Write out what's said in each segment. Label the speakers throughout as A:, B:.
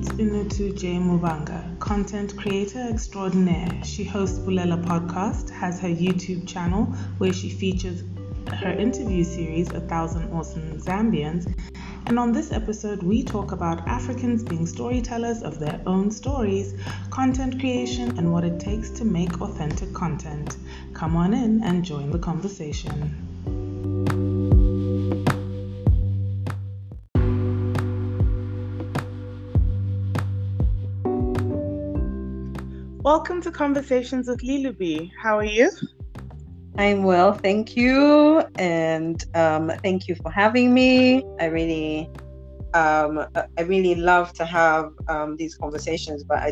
A: Meet Unutu J. Mubanga, content creator extraordinaire. She hosts Bulela Podcast, has her YouTube channel where she features her interview series, 1,000 Awesome Zambians. And on this episode, we talk about Africans being storytellers of their own stories, content creation, and what it takes to make authentic content. Come on in and join the conversation. Welcome to Conversations with Lilubi. How are you?
B: I'm well, thank you, and thank you for having me. I really love to have these conversations, but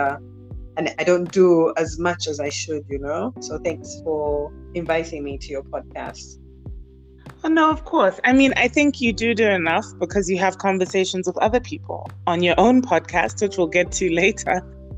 B: I don't do as much as I should, So thanks for inviting me to your podcast.
A: Oh, no, of course. I mean, I think you do enough because you have conversations with other people on your own podcast, which we'll get to later.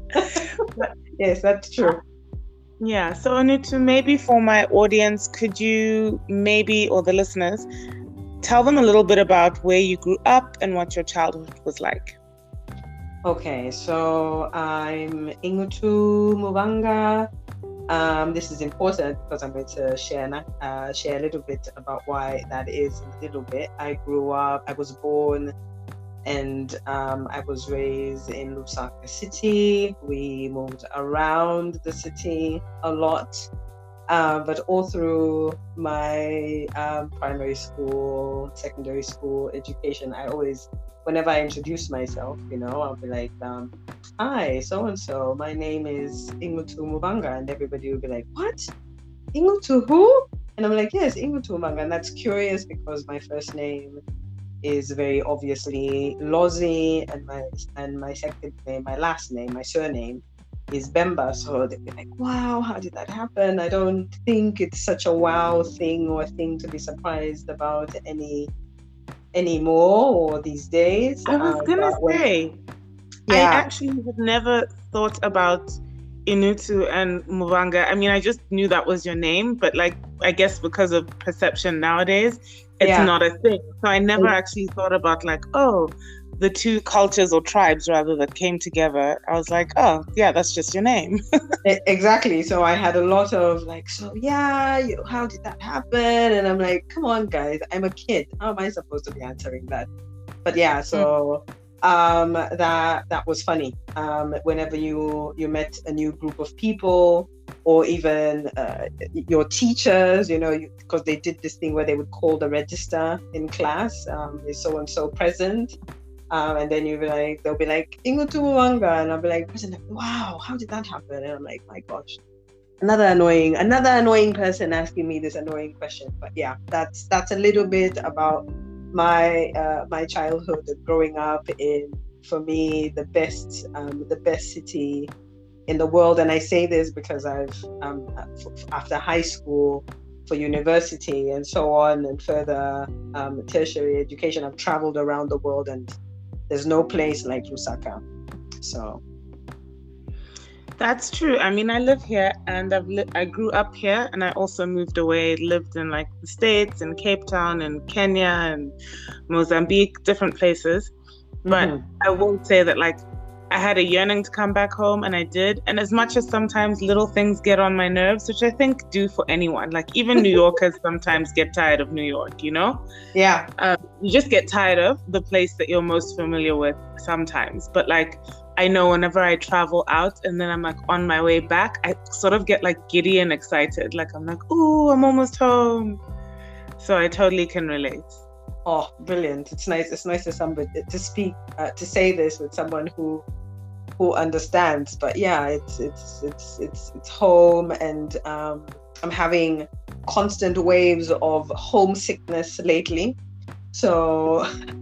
B: Yes, that's true.
A: Yeah, so Unutu, maybe for my audience, could you or the listeners, tell them a little bit about where you grew up and what your childhood was like?
B: Okay, so I'm Ingutu Mubanga. This is important because I'm going to share a little bit about why that is a little bit. I was born and I was raised in Lusaka City. We moved around the city a lot, but all through my primary school, secondary school education, I always, whenever I introduce myself, I'll be like, hi, so-and-so, my name is Ingutu Mubanga, and everybody will be like, what? Ingutu who? And I'm like, yes, Ingutu Mubanga, and that's curious because my first name is very obviously Lozi, and my second name, my last name, my surname is Bemba. So they'd be like, wow, how did that happen? I don't think it's such a wow thing or a thing to be surprised about anymore or these days.
A: I was gonna say, I actually had never thought about Inutu and Mubanga. I mean, I just knew that was your name, but I guess because of perception nowadays, it's not a thing. So I never actually thought about the two cultures or tribes rather that came together. I was like, oh yeah, that's just your name.
B: Exactly. So I had a lot of how did that happen? And I'm like, come on guys, I'm a kid. How am I supposed to be answering that? But yeah, so that was funny. Whenever you met a new group of people, or even your teachers, because they did this thing where they would call the register in class, is so and so present, and then they'll be like Ingutu Mubanga, and I'll be like, present. Wow, how did that happen? And I'm like, my gosh, another annoying person asking me this annoying question. But yeah, that's a little bit about my childhood and growing up in, for me, the best city in the world. And I say this because I've after high school, for university and so on, and further tertiary education, I've traveled around the world, and there's no place like Lusaka. So
A: that's true. I mean, I live here, and I grew up here, and I also moved away, lived in the States and Cape Town and Kenya and Mozambique, different places. But I won't say that I had a yearning to come back home, and I did. And as much as sometimes little things get on my nerves, which I think do for anyone, even New Yorkers sometimes get tired of New York,
B: Yeah.
A: You just get tired of the place that you're most familiar with sometimes. But I know whenever I travel out and then I'm on my way back, I sort of get giddy and excited. I'm like, ooh, I'm almost home. So I totally can relate.
B: Oh, brilliant. It's nice to somebody to speak, to say this with someone who understands. But yeah, it's home, and I'm having constant waves of homesickness lately. So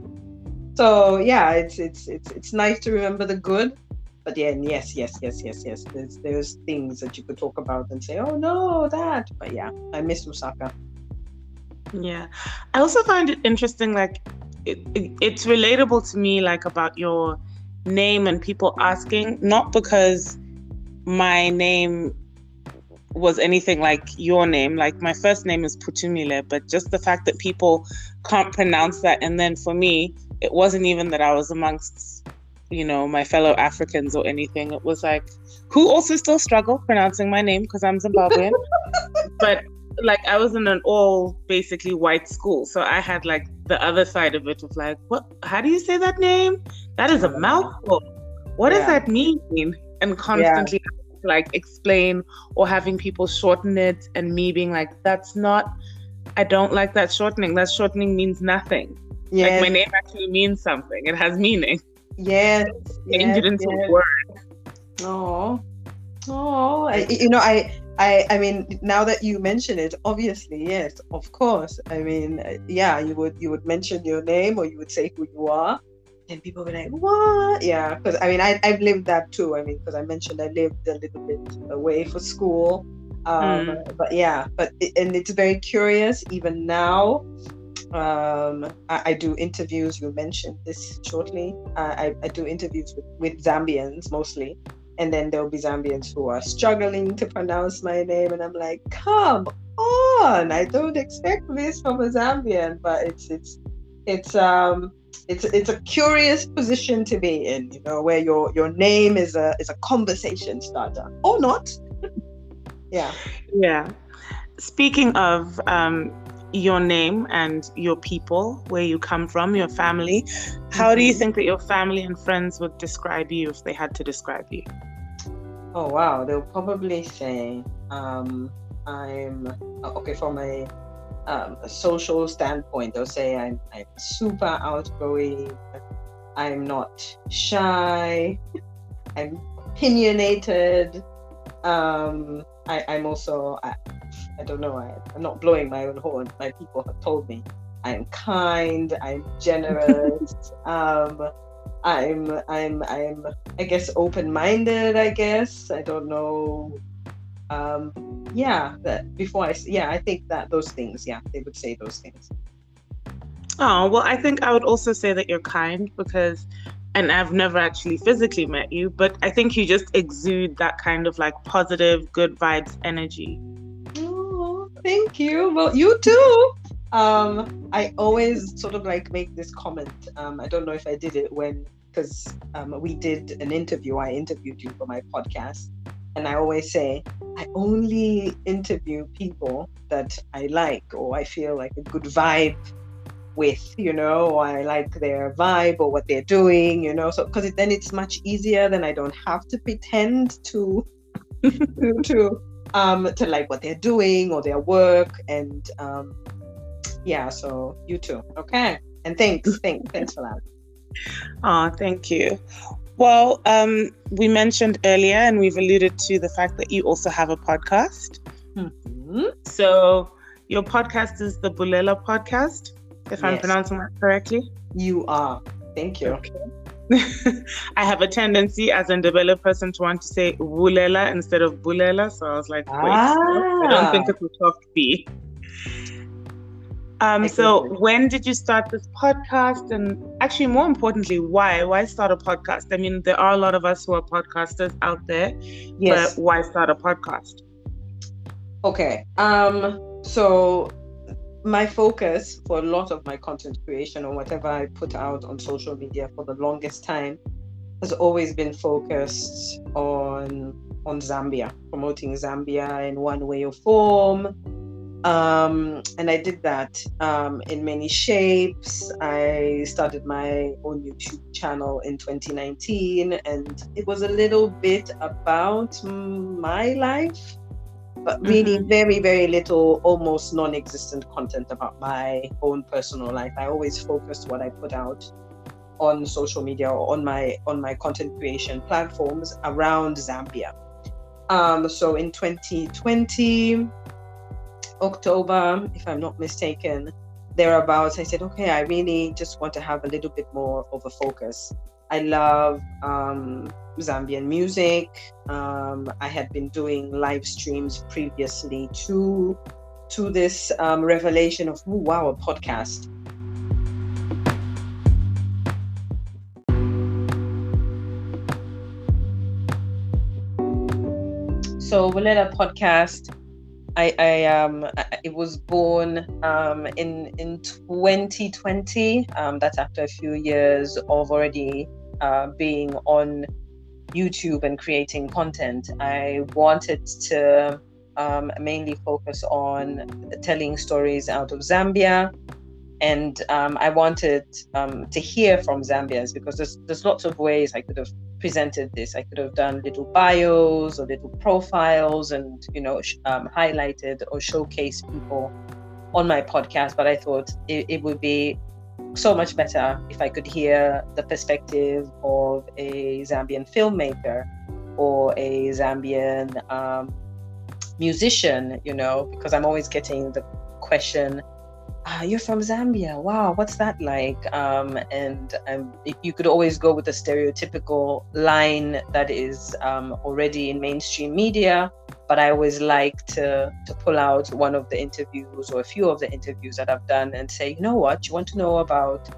B: yeah, it's nice to remember the good. But yeah, yes. There's things that you could talk about and say, oh no, that. But yeah, I miss Lusaka.
A: Yeah, I also find it interesting. It's relatable to me, about your name and people asking, not because my name was anything like your name. My first name is Putumile, but just the fact that people can't pronounce that. And then for me, it wasn't even that I was amongst my fellow Africans or anything. It was like, who also still struggle pronouncing my name because I'm Zimbabwean. But like, I was in an all basically white school. So I had like the other side of it of like, what, how do you say that name? That is a mouthful. What does that mean? And constantly like explain or having people shorten it, and me being like, I don't like that shortening. That shortening means nothing. Yes. Like, my name actually means something. It has meaning.
B: Yes.
A: Change it into a word.
B: I mean, now that you mention it, obviously, yes, of course. I mean, you would mention your name, or you would say who you are, and people were like, what? Yeah, because I mean, I've lived that too. I mean, because I mentioned I lived a little bit away for school. But it's very curious even now. I do interviews. You mentioned this shortly. I do interviews with Zambians mostly, and then there'll be Zambians who are struggling to pronounce my name, and I'm like, come on! I don't expect this from a Zambian, but it's a curious position to be in, where your name is a conversation starter or not.
A: Yeah. Speaking of your name and your people, where you come from, your family, how do you think that your family and friends would describe you if they had to describe you?
B: Oh wow, they'll probably say I'm okay from a social standpoint. They'll say I'm super outgoing, I'm not shy, I'm opinionated. I'm also, I don't know, I'm not blowing my own horn. My people have told me I'm kind, I'm generous, I'm I guess open-minded, I guess. I don't know. I think that those things, they would say those things.
A: Oh, well, I think I would also say that you're kind and I've never actually physically met you, but I think you just exude that kind of like positive, good vibes energy.
B: Oh, thank you. Well, you too. I always sort of like make this comment. I don't know if I did it because we did an interview. I interviewed you for my podcast. And I always say, I only interview people that I like, or I feel like a good vibe with, or I like their vibe or what they're doing, so because then it's much easier. Then I don't have to pretend to like what they're doing or their work. And so you too. Okay. And thanks for that.
A: Oh, thank you. Well, we mentioned earlier, and we've alluded to the fact that you also have a podcast.
B: Mm-hmm.
A: So your podcast is the Bulela podcast, if I'm pronouncing that correctly.
B: You are. Thank you.
A: Okay. I have a tendency as a Ndebele person to want to say Bulela instead of Bulela. So I was like, wait, I don't think it's a soft B. So when did you start this podcast? And actually, more importantly, why start a podcast? I mean, there are a lot of us who are podcasters out there, but why start a podcast?
B: Okay. So my focus for a lot of my content creation or whatever I put out on social media for the longest time has always been focused on Zambia, promoting Zambia in one way or form. And I did that in many shapes. I started my own YouTube channel in 2019, and it was a little bit about my life, but really very, very little, almost non-existent content about my own personal life. I always focused what I put out on social media or on my content creation platforms around Zambia. So in 2020, October, if I'm not mistaken, thereabouts, I said, okay, I really just want to have a little bit more of a focus. I love Zambian music. I had been doing live streams previously to this revelation of, a podcast. So Bulela podcast, it was born in 2020. That's after a few years of already being on YouTube and creating content. I wanted to mainly focus on telling stories out of Zambia, and I wanted to hear from Zambians, because there's lots of ways I could have presented this. I could have done little bios or little profiles and highlighted or showcased people on my podcast, but I thought it would be so much better if I could hear the perspective of a Zambian filmmaker or a Zambian musician, because I'm always getting the question, you're from Zambia, wow, what's that like? And you could always go with the stereotypical line that is already in mainstream media, but I always like to pull out one of the interviews or a few of the interviews that I've done and say, you know what, you want to know what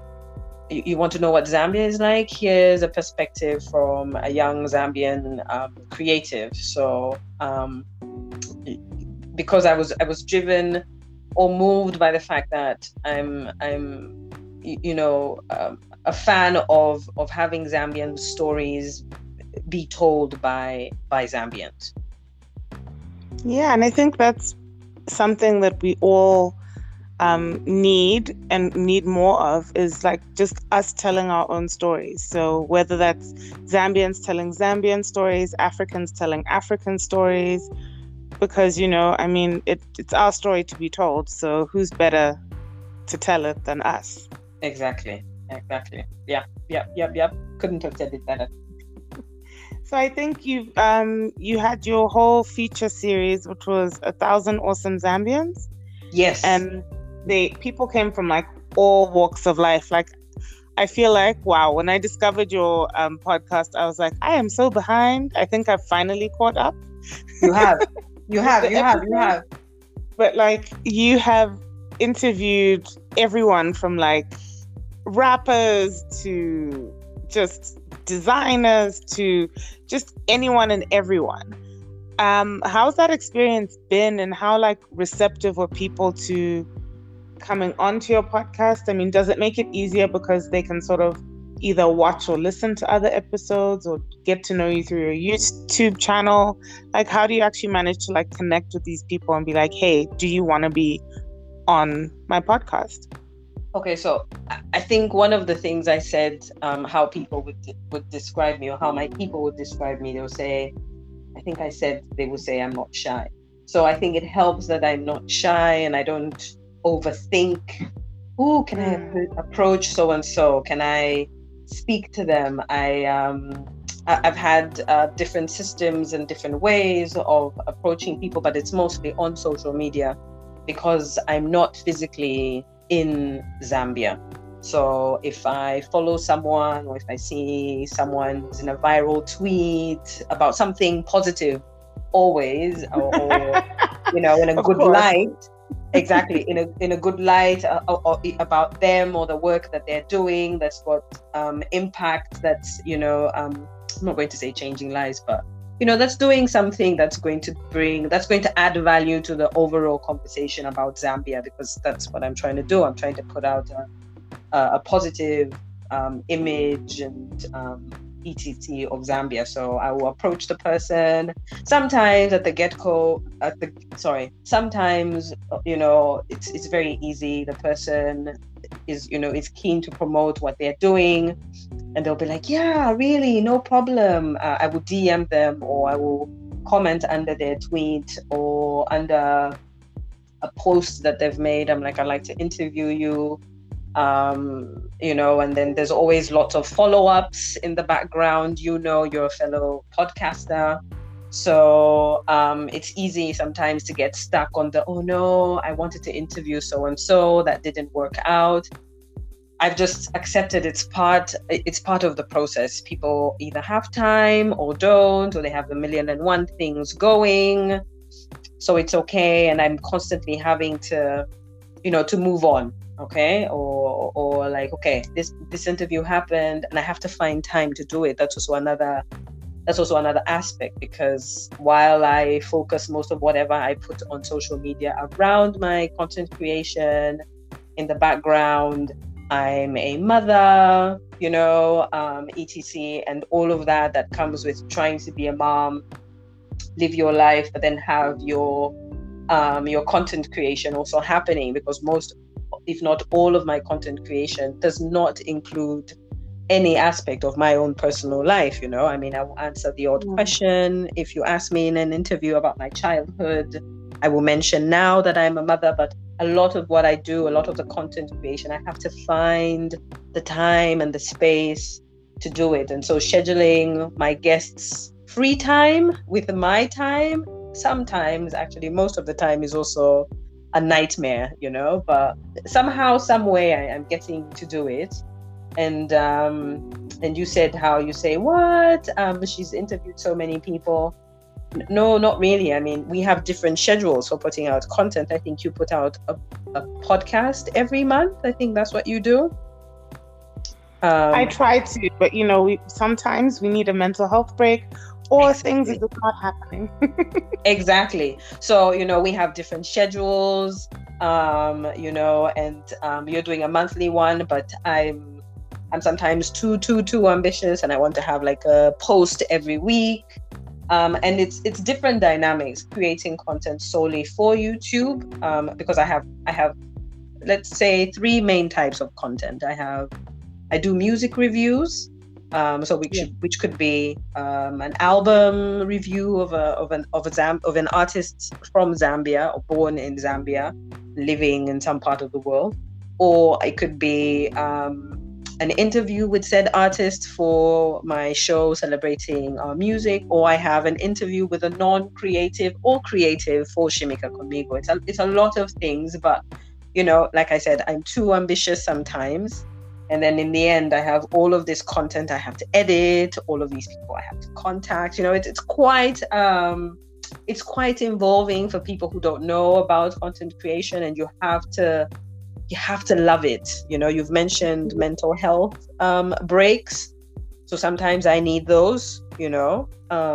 B: Zambia is like? Here's a perspective from a young Zambian creative. So because I was driven or moved by the fact that I'm a fan of having Zambian stories be told by Zambians.
A: Yeah, and I think that's something that we all need more of, is like just us telling our own stories. So whether that's Zambians telling Zambian stories, Africans telling African stories, because it's our story to be told, so who's better to tell it than us?
B: Exactly. Yeah. Couldn't have said it better.
A: So I think you had your whole feature series, which was 1,000 Awesome Zambians.
B: Yes.
A: And people came from like all walks of life. Like, I feel like, wow, when I discovered your podcast, I was like, I am so behind. I think I've finally caught up.
B: You have. You have.
A: But like, you have interviewed everyone from like rappers to just designers to just anyone and everyone. How's that experience been, and how like receptive were people to coming onto your podcast? I mean, does it make it easier because they can sort of either watch or listen to other episodes or get to know you through your YouTube channel? Like, how do you actually manage to like connect with these people and be like, hey, do you want to be on my podcast?
B: Okay, so I think one of the things I said, how people would describe me, or how my people would describe me, they would say I'm not shy. So I think it helps that I'm not shy and I don't overthink. Ooh, can I approach so and so? Can I speak to them? I've had different systems and different ways of approaching people, but it's mostly on social media because I'm not physically in Zambia. So if I follow someone, or if I see someone's in a viral tweet about something positive, always, or in a good light, exactly, in a good light, or about them or the work that they're doing that's got impact, that's I'm not going to say changing lives, but that's doing something that's going to add value to the overall conversation about Zambia, because that's what I'm trying to do. I'm trying to put out a positive image and etc of Zambia. So I will approach the person sometimes at the get-go. Sometimes it's very easy. The person is keen to promote what they're doing, and they'll be like, yeah, really, no problem. I will DM them, or I will comment under their tweet or under a post that they've made. I'm like, I'd like to interview you. And then there's always lots of follow-ups in the background. You're a fellow podcaster. So it's easy sometimes to get stuck on oh no, I wanted to interview so-and-so, that didn't work out. I've just accepted it's part of the process. People either have time or don't, or they have 1,000,001 things going. So it's okay. And I'm constantly having to move on. Okay. Or like, okay, this interview happened and I have to find time to do it. That's also another aspect, because while I focus most of whatever I put on social media around my content creation, in the background, I'm a mother, etc. And all of that comes with trying to be a mom, live your life, but then have your content creation also happening, because most, if not all, of my content creation does not include any aspect of my own personal life. I mean, I will answer the odd question. If you ask me in an interview about my childhood, I will mention now that I'm a mother, but a lot of what I do, a lot of the content creation, I have to find the time and the space to do it. And so scheduling my guests' free time with my time, sometimes, actually most of the time, is also a nightmare, but somehow, some way I'm getting to do it. And you said how you say, what? She's interviewed so many people. No, not really. I mean, we have different schedules for putting out content. I think you put out a podcast every month. I think that's what you do.
A: I try to, but sometimes we need a mental health break, or things are just not happening.
B: Exactly. So, we have different schedules, and you're doing a monthly one, but I'm sometimes too ambitious, and I want to have like a post every week. And it's different dynamics creating content solely for YouTube, because I have, let's say, 3 main types of content. I do music reviews, which could be an album review of an artist from Zambia, or born in Zambia, living in some part of the world, or it could be an interview with said artist for my show celebrating our music, or I have an interview with a non-creative or creative for Shimika Conmigo. It's a lot of things, but like I said, I'm too ambitious sometimes. And then in the end, I have all of this content I have to edit, all of these people I have to contact. It's quite involving for people who don't know about content creation, and you have to love it. You've mentioned mental health breaks, so sometimes I need those. So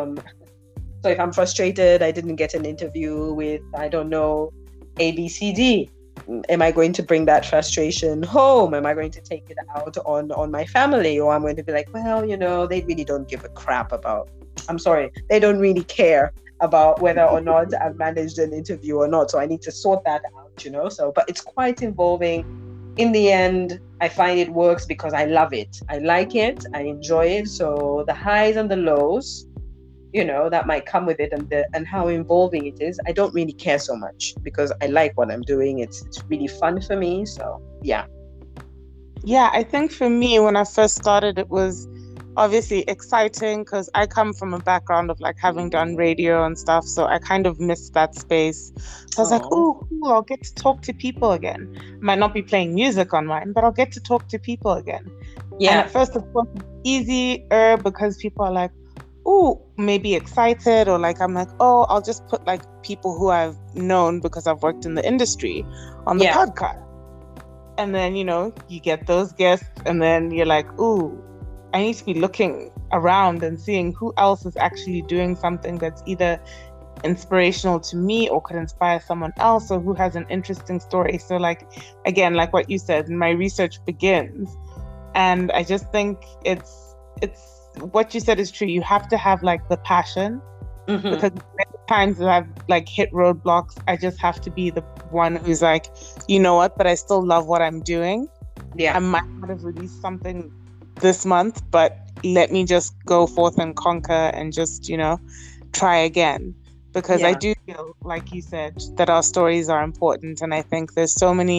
B: if I'm frustrated, I didn't get an interview with, I don't know, ABCD. Am I going to bring that frustration home? Am I going to take it out on my family? Or I'm going to be like, well, they really don't give a crap about, they don't really care about whether or not I've managed an interview or not. So I need to sort that out, but it's quite involving. In the end, I find it works because I love it. I like it. I enjoy it. So the highs and the lows, that might come with it, and how involving it is, I don't really care so much, because I like what I'm doing. It's really fun for me. So yeah.
A: Yeah, I think for me, when I first started, it was obviously exciting because I come from a background of like having done radio and stuff, so I kind of missed that space. So I was like, oh, cool, I'll get to talk to people again. Might not be playing music on mine, but I'll get to talk to people again. Yeah. And at first it was easier because people are like, oh, maybe excited, or like I'm like, oh, I'll just put like people who I've known because I've worked in the industry on the podcast. And then, you get those guests, and then you're like, ooh, I need to be looking around and seeing who else is actually doing something that's either inspirational to me or could inspire someone else, or who has an interesting story. So like, again, like what you said, my research begins. And I just think it's what you said is true. You have to have like the passion, because many times that I've like hit roadblocks, I just have to be the one who's like, you know what, but I still love what I'm doing. I might not have released something this month, but let me just go forth and conquer and just, try again. Because I do feel, like you said, that our stories are important. And I think there's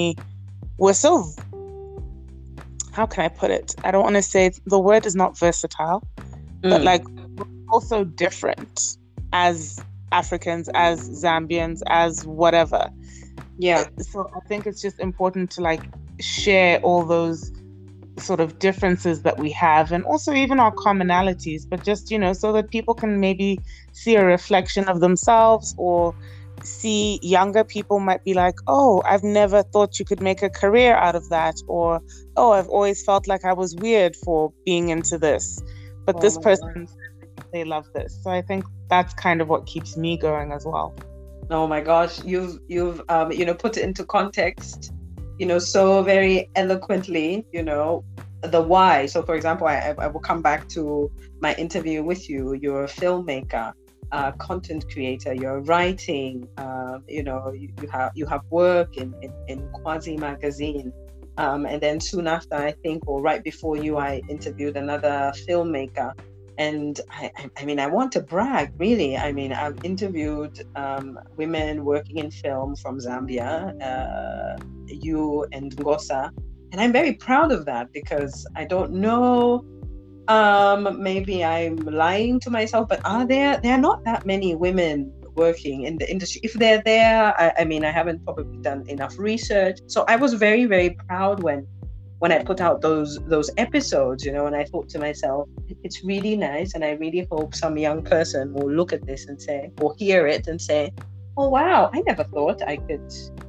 A: how can I put it? I don't want to say the word is not versatile, but like we're also different as Africans, as Zambians, as whatever. Yeah. So I think it's just important to like share all those sort of differences that we have, and also even our commonalities, but just, so that people can maybe see a reflection of themselves, or see younger people might be like, oh, I've never thought you could make a career out of that, or oh, I've always felt like I was weird for being into this, but this person, they love this. So I think that's kind of what keeps me going as well.
B: Oh my gosh, you've put it into context so very eloquently, the why. So, for example, I will come back to my interview with you. You're a filmmaker, content creator. You're writing. You have work in Quasi magazine. And then soon after, I think, or right before you, I interviewed another filmmaker. And I mean, I want to brag, really. I mean, I've interviewed women working in film from Zambia, you and Ngosa, and I'm very proud of that, because I don't know, maybe I'm lying to myself, but there are not that many women working in the industry. If they're there, I mean, I haven't probably done enough research. So I was very, very proud when I put out those episodes, and I thought to myself, it's really nice, and I really hope some young person will look at this and say, or hear it and say, oh wow, I never thought I could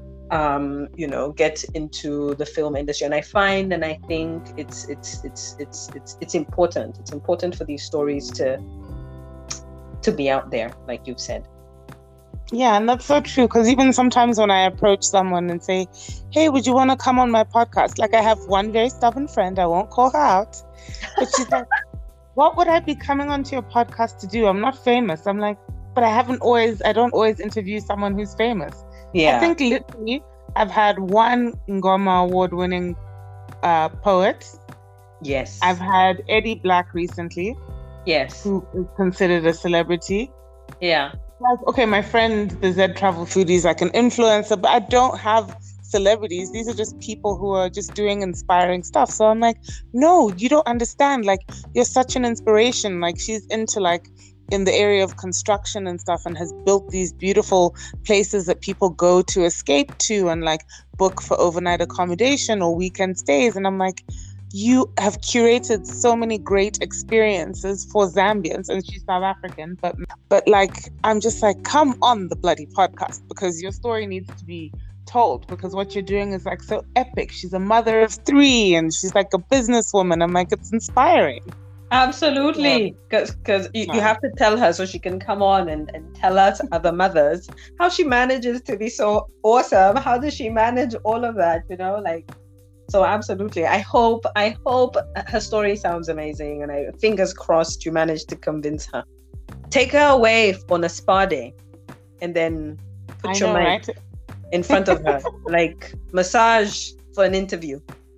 B: get into the film industry. And I think it's important. It's important for these stories to be out there, like you've said.
A: Yeah, and that's so true, because even sometimes when I approach someone and say, hey, would you want to come on my podcast? Like, I have one very stubborn friend, I won't call her out, but she's like, what would I be coming onto your podcast to do? I'm not famous. I'm like, but I don't always interview someone who's famous.
B: Yeah.
A: I think literally I've had one Ngoma award-winning poet.
B: Yes.
A: I've had Eddie Black recently.
B: Yes.
A: Who is considered a celebrity.
B: Yeah.
A: Like, okay, my friend, the Z Travel Foodie, is like an influencer, but I don't have celebrities. These are just people who are just doing inspiring stuff. So I'm like, no, you don't understand. Like, you're such an inspiration. Like, she's into like in the area of construction and stuff, and has built these beautiful places that people go to escape to and like book for overnight accommodation or weekend stays. And I'm like, you have curated so many great experiences for Zambians, and she's South African, but like, I'm just like, come on the bloody podcast, because your story needs to be told, because what you're doing is like so epic. She's a mother of 3 and she's like a businesswoman. I'm like, it's inspiring.
B: Absolutely, because you have to tell her so she can come on and tell us, other mothers, how she manages to be so awesome. How does she manage all of that, like. So absolutely, I hope her story sounds amazing, and I fingers crossed you manage to convince her. Take her away on a spa day, and then put your mic in front of her, like massage for an interview,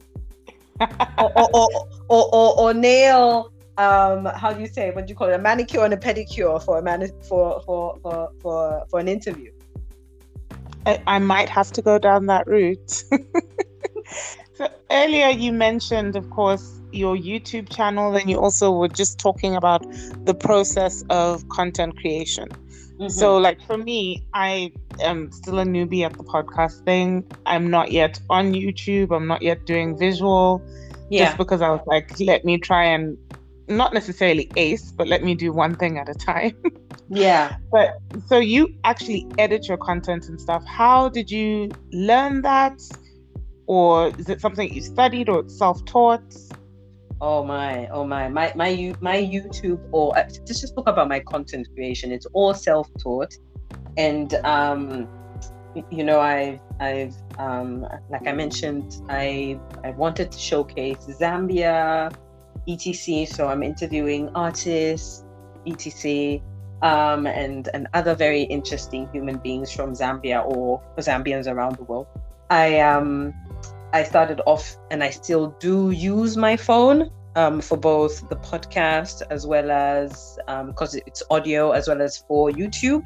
B: or nail. How do you say? What do you call it? A manicure and a pedicure for an interview.
A: I might have to go down that route. So earlier you mentioned, of course, your YouTube channel, and you also were just talking about the process of content creation. Mm-hmm. So like for me, I am still a newbie at the podcast thing. I'm not yet on YouTube. I'm not yet doing visual. Yeah. Just because I was like, let me try and not necessarily ace, but let me do one thing at a time.
B: Yeah.
A: But so you actually edit your content and stuff. How did you learn that? Or is it something you studied, or it's self-taught?
B: Oh my YouTube, or let's just talk about my content creation. It's all self-taught, and I've like I mentioned, I wanted to showcase Zambia, etc. So I'm interviewing artists, etc. And other very interesting human beings from Zambia or Zambians around the world. I started off, and I still do use my phone for both the podcast as well as because it's audio, as well as for YouTube.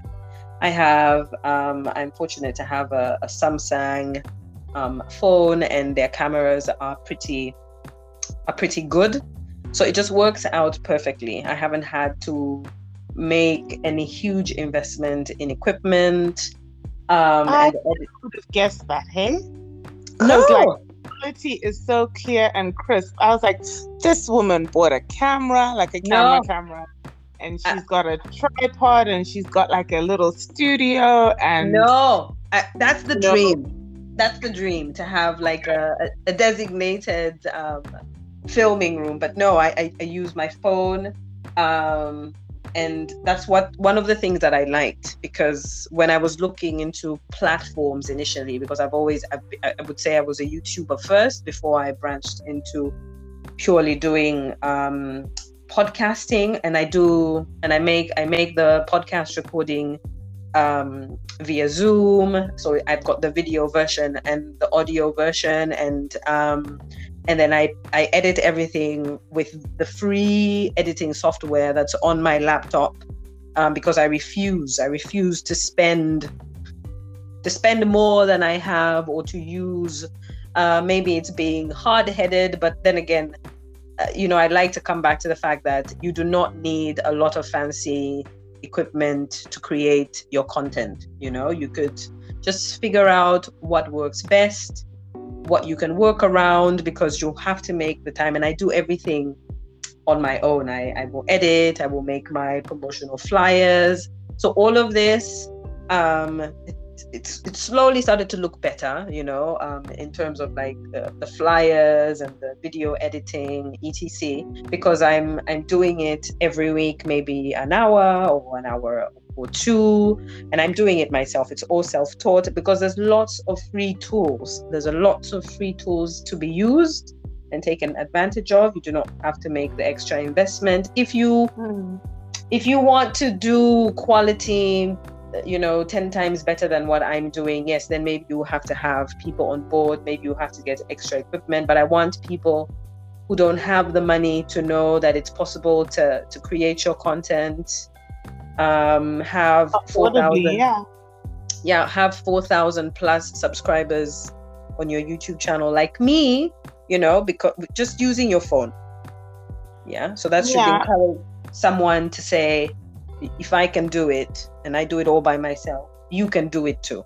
B: I'm fortunate to have a Samsung phone, and their cameras are pretty good, so it just works out perfectly. I haven't had to make any huge investment in equipment.
A: I would have guessed that, hey?
B: No.
A: Like, quality is so clear and crisp. I was like, this woman bought a camera, like a camera, and she's got a tripod, and she's got like a little studio. And
B: that's the dream. That's the dream, to have like a designated filming room. But no, I use my phone. And that's one of the things that I liked, because when I was looking into platforms initially, because I would say I was a YouTuber first before I branched into purely doing podcasting, and I make the podcast recording via Zoom. So I've got the video version and the audio version, and then I edit everything with the free editing software that's on my laptop, because I refuse to spend more than I have, or to use. Maybe it's being hard-headed, but then again, I'd like to come back to the fact that you do not need a lot of fancy equipment to create your content. You could just figure out what works best, what you can work around, because you have to make the time. And I do everything on my own. I will edit, I will make my promotional flyers. So all of this, it slowly started to look better, in terms of like the flyers and the video editing, etc. Because I'm doing it every week, maybe an hour or two, and I'm doing it myself. It's all self-taught, because there's lots of free tools. There's a lot of free tools to be used and taken advantage of. You do not have to make the extra investment. If you want to do quality, 10 times better than what I'm doing, yes, then maybe you have to have people on board. Maybe you have to get extra equipment. But I want people who don't have the money to know that it's possible to create your content. Have 4,000 have 4,000 plus subscribers on your YouTube channel, like me, because just using your phone. So that should encourage someone to say, if I can do it and I do it all by myself, you can do it too.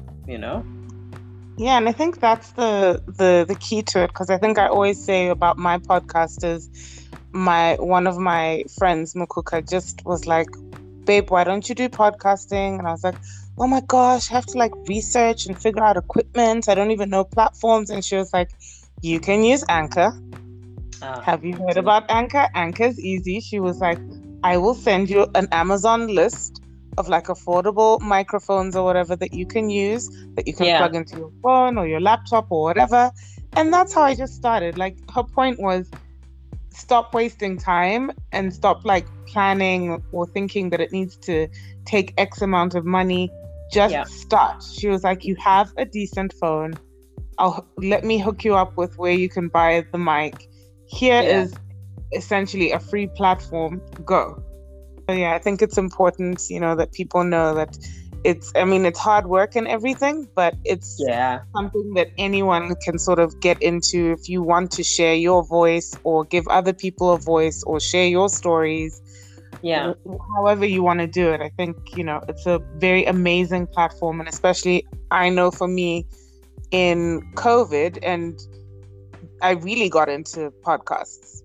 A: Yeah, and I think that's the key to it, because I think I always say about my podcast is one of my friends, Mukuka, just was like, babe, why don't you do podcasting? And I was like, oh my gosh, I have to like research and figure out equipment. I don't even know platforms. And she was like, you can use Anchor. Have you heard about Anchor? Anchor's easy. She was like, I will send you an Amazon list of like affordable microphones or whatever that you can use, that you can plug into your phone or your laptop or whatever. And that's how I just started. Like, her point was, stop wasting time and stop like planning or thinking that it needs to take X amount of money. Just start. She was like, you have a decent phone. Let me hook you up with where you can buy the mic. Here is essentially a free platform. Go. So I think it's important, that people know that it's hard work and everything, but it's something that anyone can sort of get into if you want to share your voice or give other people a voice or share your stories. However you want to do it. I think, it's a very amazing platform. And especially, I know for me in COVID, and I really got into podcasts.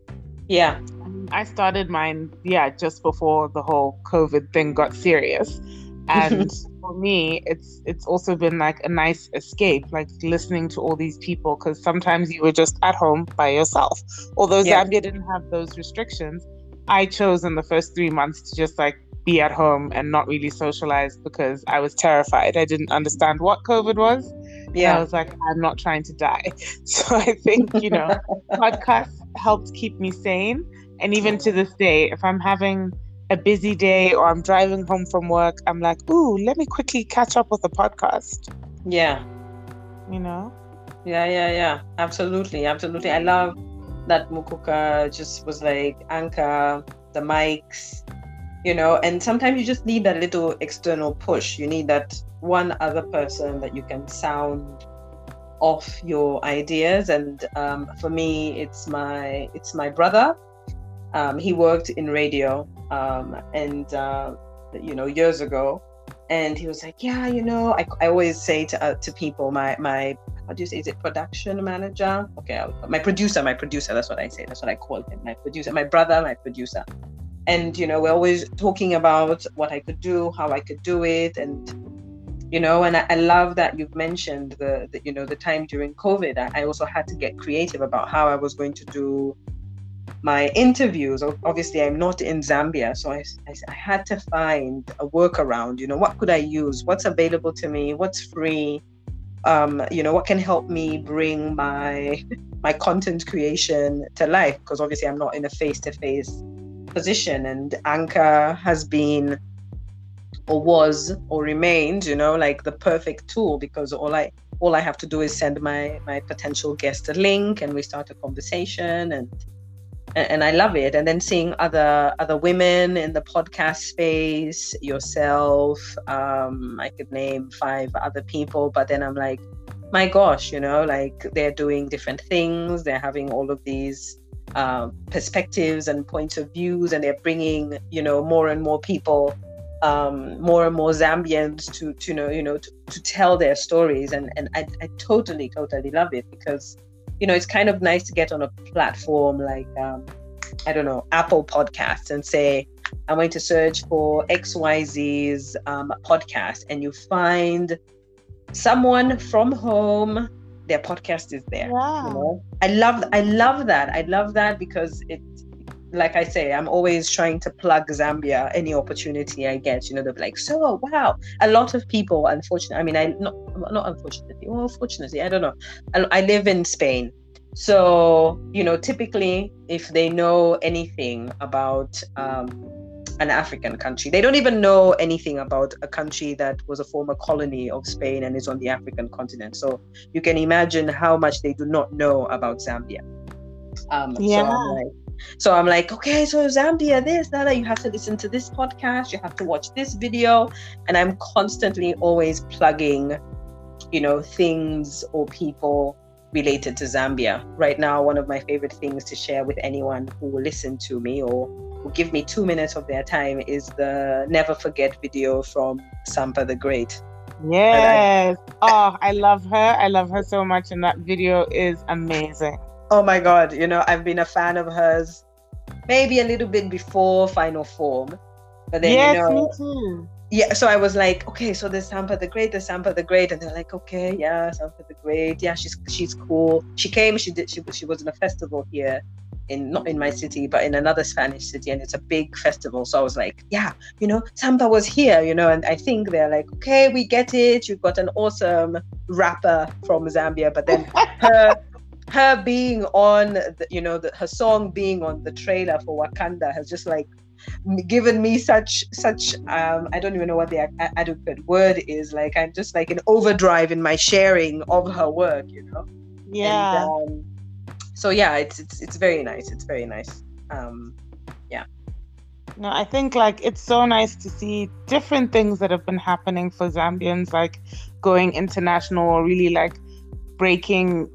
A: I started mine, just before the whole COVID thing got serious. And for me, it's also been like a nice escape, like listening to all these people, because sometimes you were just at home by yourself. Although Zambia didn't have those restrictions, I chose in the first 3 months to just like be at home and not really socialize, because I was terrified. I didn't understand what COVID was. I was like, I'm not trying to die. So I think, podcasts helped keep me sane. And even to this day, if I'm having a busy day or I'm driving home from work, I'm like, ooh, let me quickly catch up with a podcast.
B: Yeah, absolutely. I love that Mukuka just was like, Anchor, the mics, and sometimes you just need that little external push. You need that one other person that you can sound off your ideas. And for me, it's my brother. He worked in radio years ago, and he was like, I always say to people, my how do you say, is it production manager? Okay, my producer, that's what I say, that's what I call him, my producer, my brother, my producer. And we're always talking about what I could do, how I could do it, and and I love that you've mentioned the time during COVID. I also had to get creative about how I was going to do my interviews. Obviously, I'm not in Zambia, so I had to find a workaround. What could I use? What's available to me? What's free? What can help me bring my content creation to life? Because obviously, I'm not in a face-to-face position, and Anchor has been, or was, or remained, like the perfect tool, because all I have to do is send my potential guest a link, and we start a conversation, and I love it. And then seeing other women in the podcast space, yourself, I could name 5 other people, but then I'm like, my gosh, like they're doing different things. They're having all of these perspectives and points of views, and they're bringing, more and more people, more and more Zambians to tell their stories. And I totally love it, because it's kind of nice to get on a platform like, I don't know, Apple Podcasts, and say, I'm going to search for XYZ's podcast, and you find someone from home, their podcast is there.
A: Wow.
B: I love that. I love that, because it, like I say, I'm always trying to plug Zambia any opportunity I get. They'll be like, so wow. A lot of people, unfortunately, fortunately, I don't know. I live in Spain. So, typically, if they know anything about an African country, they don't even know anything about a country that was a former colony of Spain and is on the African continent. So you can imagine how much they do not know about Zambia. So I'm like, okay, so Zambia, this, that, you have to listen to this podcast, you have to watch this video. And I'm constantly always plugging, things or people related to Zambia. Right now, one of my favorite things to share with anyone who will listen to me or who give me 2 minutes of their time is the Never Forget video from Sampa the Great.
A: Yes. I love her. I love her so much. And that video is amazing.
B: Oh my God. I've been a fan of hers maybe a little bit before Final Form. But then,
A: yes, me too.
B: Yeah, so I was like, okay, so there's Sampa the Great, and they're like, okay, yeah, Sampa the Great, yeah, she's cool. She came, she was in a festival here, not in my city, but in another Spanish city, and it's a big festival. So I was like, yeah, Sampa was here, and I think they're like, okay, we get it. You've got an awesome rapper from Zambia, but then her being on, her song being on the trailer for Wakanda has just like given me such I don't even know what the adequate word is. Like, I'm just like in overdrive in my sharing of her work,
A: Yeah.
B: And, so yeah, it's very nice. It's very nice. Yeah.
A: No, I think like it's so nice to see different things that have been happening for Zambians, like going international or really like breaking,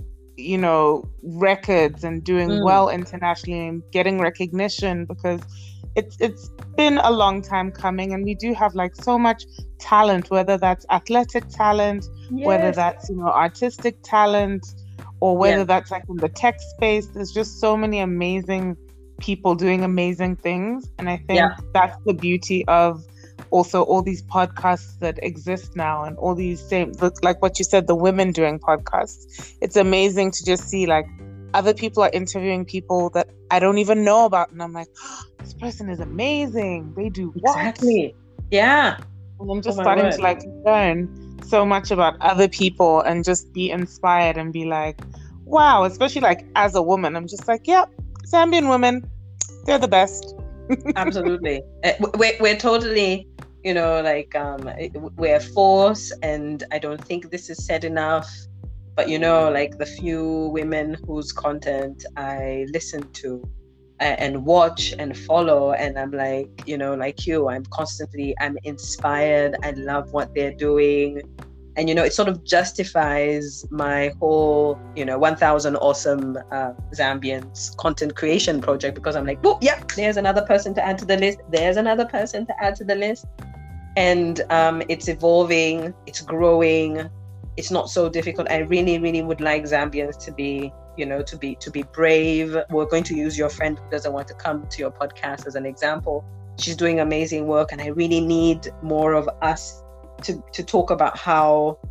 A: records and doing well internationally and getting recognition, because it's been a long time coming, and we do have like so much talent, whether that's athletic talent,
B: yes,
A: whether that's artistic talent, or whether that's like in the tech space. There's just so many amazing people doing amazing things, and I think that's the beauty of also all these podcasts that exist now, and all these like what you said, the women doing podcasts. It's amazing to just see like other people are interviewing people that I don't even know about, and I'm like, oh, this person is amazing. They do what?
B: Exactly. Yeah.
A: And I'm just starting to like learn so much about other people and just be inspired and be like, wow. Especially like as a woman, I'm just like, yeah, Zambian women, they're the best.
B: Absolutely. We're totally, we're a force, and I don't think this is said enough. But like the few women whose content I listen to and watch and follow, and I'm like, like you, I'm inspired. I love what they're doing, and it sort of justifies my whole 1,000 awesome Zambians content creation project, because I'm like, oh yeah, there's another person to add to the list. There's another person to add to the list, and it's evolving, it's growing. It's not so difficult. I really, really would like Zambians to be, to be brave. We're going to use your friend who doesn't want to come to your podcast as an example. She's doing amazing work, and I really need more of us to talk about how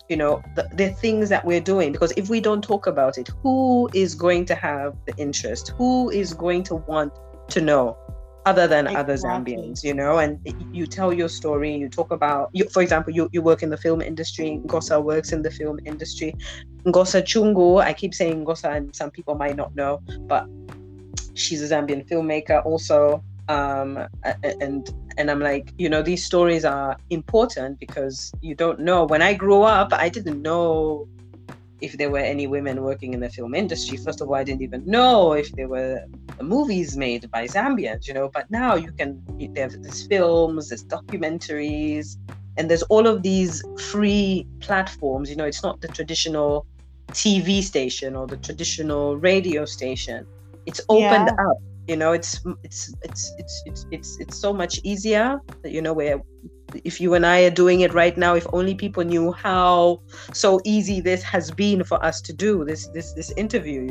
B: the things that we're doing, because if we don't talk about it, who is going to have the interest? Who is going to want to know other than other Zambians, and you tell your story, you talk about, for example, you work in the film industry, Ngosa works in the film industry. Ngosa Chungu, I keep saying Ngosa and some people might not know, but she's a Zambian filmmaker also. And I'm like, these stories are important because you don't know. When I grew up, I didn't know if there were any women working in the film industry. First of all, I didn't even know if there were movies made by Zambians, but now there's films, there's documentaries, and there's all of these free platforms. It's not the traditional TV station or the traditional radio station. It's opened up. It's so much easier, where if you and I are doing it right now, if only people knew how so easy this has been for us to do this interview,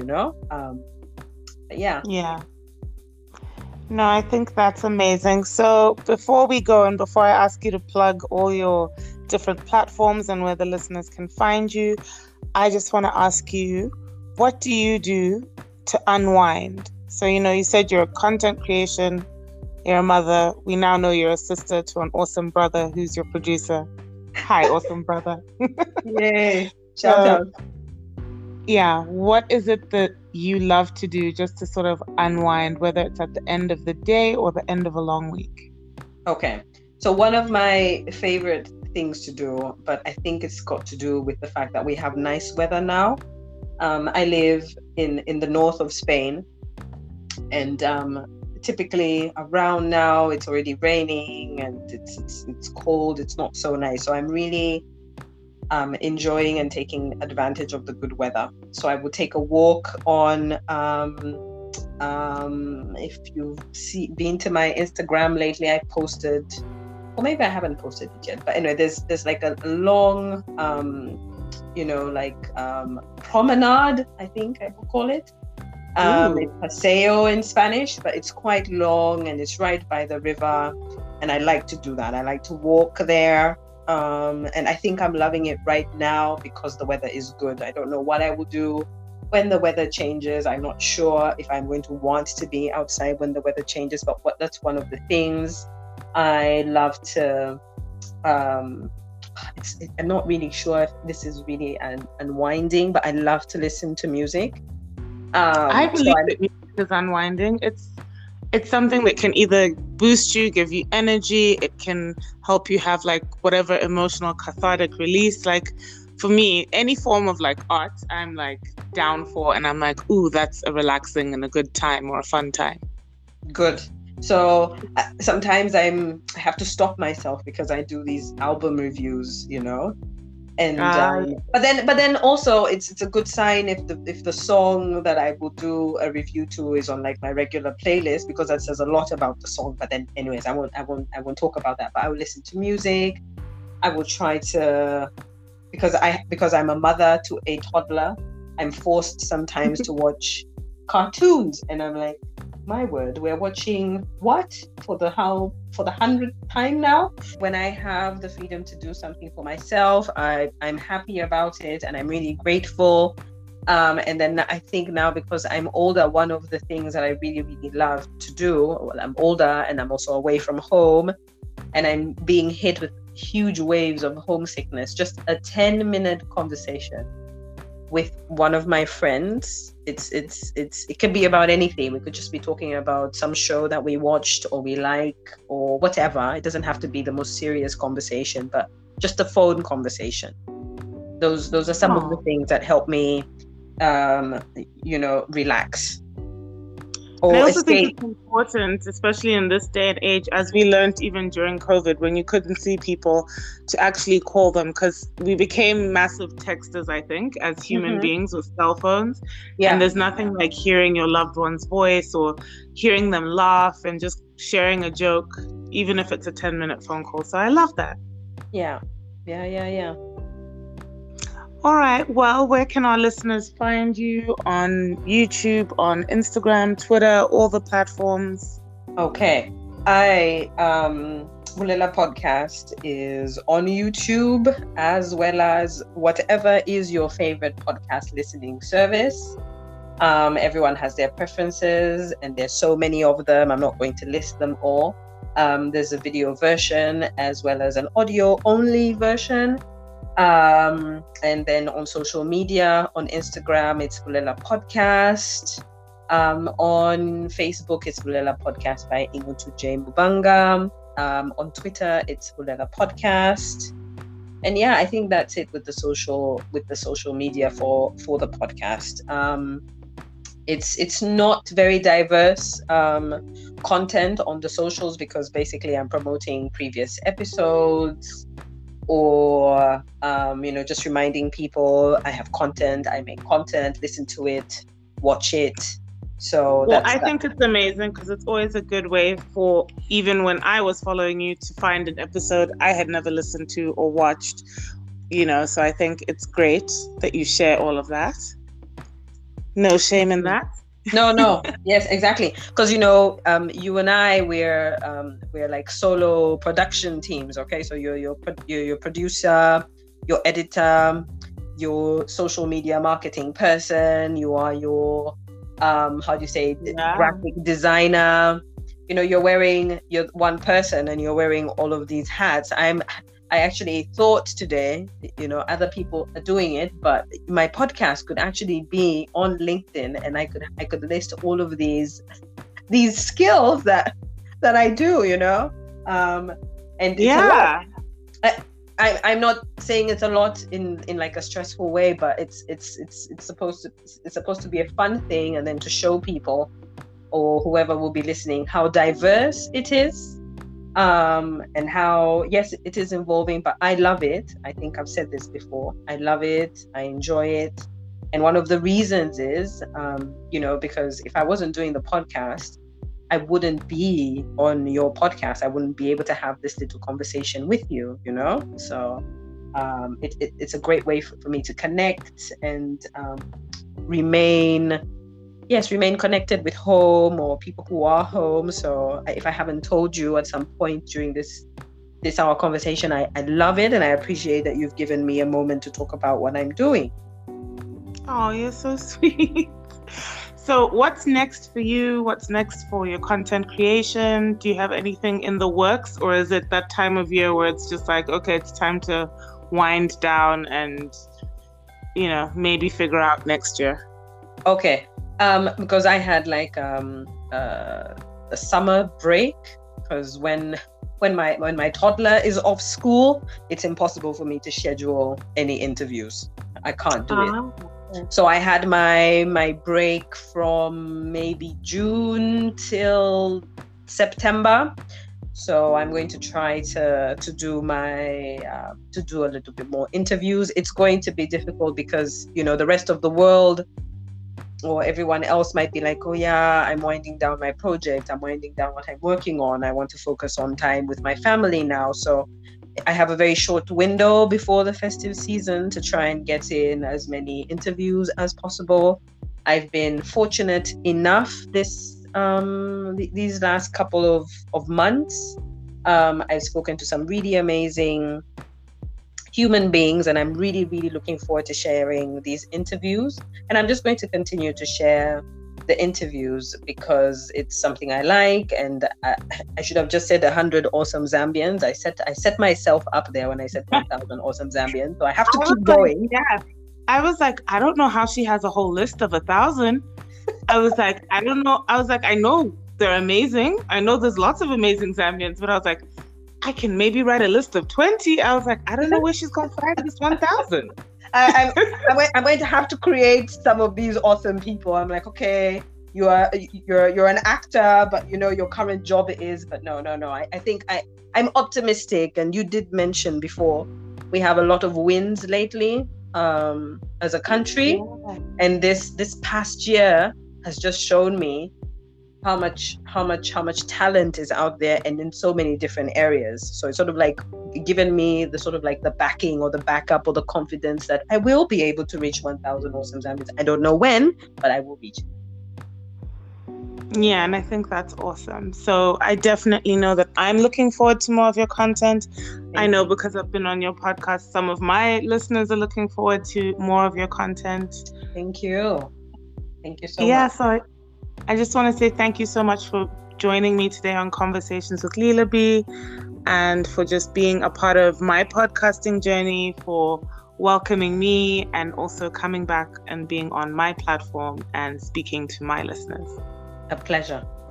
A: Yeah. No, I think that's amazing. So before we go and before I ask you to plug all your different platforms and where the listeners can find you, I just want to ask you, what do you do to unwind? So, you said you're a content creation, you're a mother. We now know you're a sister to an awesome brother who's your producer. Hi, awesome brother.
B: Yay. Shout out.
A: Yeah. What is it that you love to do just to sort of unwind, whether it's at the end of the day or the end of a long week?
B: Okay. So one of my favorite things to do, but I think it's got to do with the fact that we have nice weather now. I live in the north of Spain. And typically around now it's already raining and it's cold. It's not so nice. So I'm really enjoying and taking advantage of the good weather. So I would take a walk on. If you've been to my Instagram lately, I posted, or maybe I haven't posted it yet. But anyway, there's like a long, promenade. I think I would call it. It's paseo in Spanish, but it's quite long and it's right by the river, and I like to do that. I like to walk there, and I think I'm loving it right now because the weather is good. I don't know what I will do when the weather changes. I'm not sure if I'm going to want to be outside when the weather changes, but that's one of the things I love to. I'm not really sure if this is really unwinding, but I love to listen to music.
A: I believe that music is unwinding. It's something that can either boost you, give you energy. It can help you have like whatever emotional cathartic release. Like for me, any form of like art, I'm like down for, and I'm like, ooh, that's a relaxing and a good time or a fun time.
B: Good. So sometimes I have to stop myself because I do these album reviews, And but then also it's a good sign if the song that I will do a review to is on like my regular playlist, because that says a lot about the song. But then anyways, I won't talk about that. But I will listen to music. I will try to, because I'm a mother to a toddler, I'm forced sometimes to watch cartoons, and I'm like, my word, we're watching what for the 100th time now? When I have the freedom to do something for myself, I'm happy about it and I'm really grateful. And then I think now, because I'm older, one of the things that I really, really love to do, well, I'm older and I'm also away from home and I'm being hit with huge waves of homesickness, just a 10-minute conversation with one of my friends. It can be about anything. We could just be talking about some show that we watched or we like or whatever. It doesn't have to be the most serious conversation, but just a phone conversation. Those are some of the things that help me relax.
A: And I also think it's important, especially in this day and age, as we learned even during COVID, when you couldn't see people, to actually call them, because we became massive texters, I think, as human beings with cell phones. Yeah. And there's nothing like hearing your loved one's voice or hearing them laugh and just sharing a joke, even if it's a 10-minute phone call. So I love that.
B: Yeah.
A: All right. Well, where can our listeners find you? On YouTube, on Instagram, Twitter, all the platforms?
B: Okay. Bulela Podcast is on YouTube, as well as whatever is your favorite podcast listening service. Everyone has their preferences, and there's so many of them. I'm not going to list them all. There's a video version as well as an audio only version. And then on social media, on Instagram, it's Bulela Podcast. On Facebook, it's Bulela Podcast by Ingutu J. Mubanga. On Twitter, it's Bulela Podcast. And yeah, I think that's it with the social media for the podcast. It's not very diverse content on the socials, because basically I'm promoting previous episodes, or just reminding people I have content, I make content, listen to it, watch it. So
A: I think it's amazing, because it's always a good way for, even when I was following you, to find an episode I had never listened to or watched, so I think it's great that you share all of that. No shame in that.
B: No. Yes, exactly. Because you and I, we're like solo production teams. Okay, so you're your producer, your editor, your social media marketing person. You are your graphic designer. You're one person, and you're wearing all of these hats. I actually thought today, other people are doing it, but my podcast could actually be on LinkedIn, and I could list all of these skills that I do, and it's a lot. I'm not saying it's a lot in like a stressful way, but it's supposed to be a fun thing, and then to show people, or whoever will be listening, how diverse it is. And how, yes, it is involving, but I love it. I think I've said this before. I love it. I enjoy it. And one of the reasons is, because if I wasn't doing the podcast, I wouldn't be on your podcast. I wouldn't be able to have this little conversation with you, So it's a great way for me to connect and remain connected with home, or people who are home. So if I haven't told you at some point during this our conversation, I love it, and I appreciate that you've given me a moment to talk about what I'm doing.
A: Oh, you're so sweet. So what's next for you? What's next for your content creation? Do you have anything in the works, or is it that time of year where it's just like, okay, it's time to wind down and, maybe figure out next year?
B: Okay. Because I had like a summer break, because when my toddler is off school, it's impossible for me to schedule any interviews. I can't do it. So I had my break from maybe June till September. So I'm going to try to do a little bit more interviews. It's going to be difficult because the rest of the world, or everyone else, might be like, oh yeah, I'm winding down my project, I'm winding down what I'm working on, I want to focus on time with my family now. So I have a very short window before the festive season to try and get in as many interviews as possible. I've been fortunate enough these last couple of months. I've spoken to some really amazing human beings, and I'm really, really looking forward to sharing these interviews. And I'm just going to continue to share the interviews because it's something I like. And I should have just said 100 awesome Zambians. I set myself up there when I said 1,000 awesome Zambians. So I have to keep going.
A: Yeah. I was like, I don't know how she has a whole list of 1,000. I was like, I don't know. I was like, I know they're amazing. I know there's lots of amazing Zambians, but I was like, I can maybe write a list of 20. I was like, I don't know where she's going to find this 1,000.
B: I'm going to have to create some of these awesome people. I'm like, okay, you're an actor, but your current job is. But no. I think I'm optimistic, and you did mention before we have a lot of wins lately as a country, and this past year has just shown me how much talent is out there, and in so many different areas. So it's sort of like given me the sort of like the backing or the backup or the confidence that I will be able to reach 1,000 awesome Zambians. I don't know when, but I will reach it.
A: Yeah, and I think that's awesome. So I definitely know that I'm looking forward to more of your content. I know because I've been on your podcast, some of my listeners are looking forward to more of your content.
B: Thank you. Thank you so much.
A: Yeah, so I just want to say thank you so much for joining me today on Conversations with Leela B, and for just being a part of my podcasting journey, for welcoming me, and also coming back and being on my platform and speaking to my listeners.
B: A pleasure.